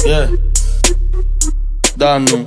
Yeah. Dano.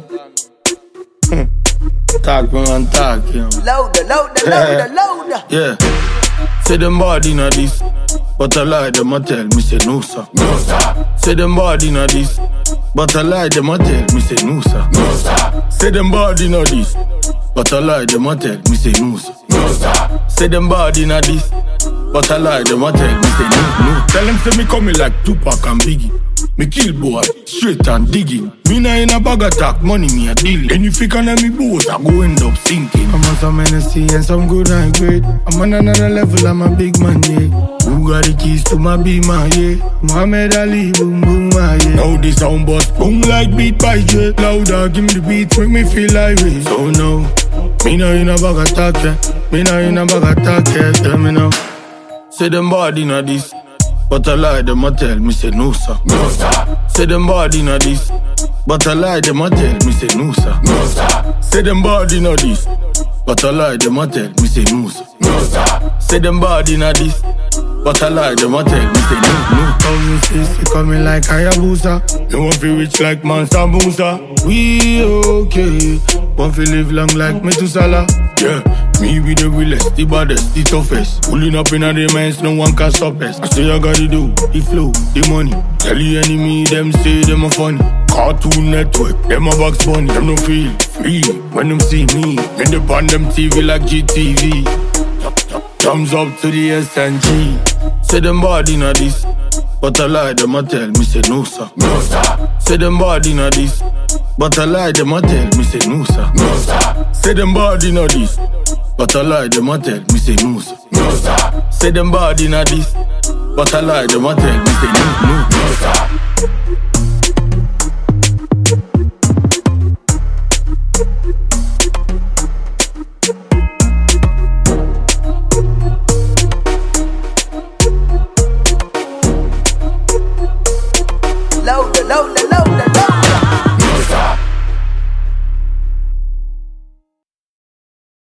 Talk me and talk, yeah. Louder. Yeah. Say them body na this, but I lie them a tell me say no sir. No sir. Say them body na this, but I lie them a tell me say no sir. No sir. Say them body na this, but I lie them a tell me say no sir. No sir. Say them body na this, but I lie them a tell me say no. Tell them say me coming like Tupac and Biggie. Me kill boy, straight and digging. Me na in a bag attack, money me a dealing. And if you can let me boat, I go end up sinking. I'm on some NSC and some good and great. I'm on another level, I'm a big man, yeah. Who got the keys to my beamer, yeah? Muhammad Ali, boom, boom, yeah. Now this sound bust, boom like beat by J. Louder, give me the beat, make me feel like it. So no, me na in a bag attack, yeah. Me na in a bag attack, yeah. Tell me now. Say them body na this, but I lie them a tell me say no sir. No sir. Say them body na this, but I lie them a tell me say no sir. No sir. Say them body na this, but I lie them a tell me say no sir. No sir. Say them body na this, but I lie them a tell me say no. 1060 coming like Hayabusa. You want to rich like Mansa Musa. We okay, want to live long like Methuselah. Yeah, me be the realest, the baddest, the toughest. Pulling up in a the mines, no one can stop us. I say I gotta do, the flow, the money. Tell the enemy, them say them a funny. Cartoon Network, them a box bunny. Them no feel free when them see me. In the pan them TV like GTV. Thumbs up to the SNG. Say them body na this, but I lie them a tell me say no sir. No sir. Say them body na this, but I lie them a tell me say no sir. No sir. Say them body na this, but I lie them a tell me say no sir. No sir. Say them body na this, but I lie them a tell me say no. No sir.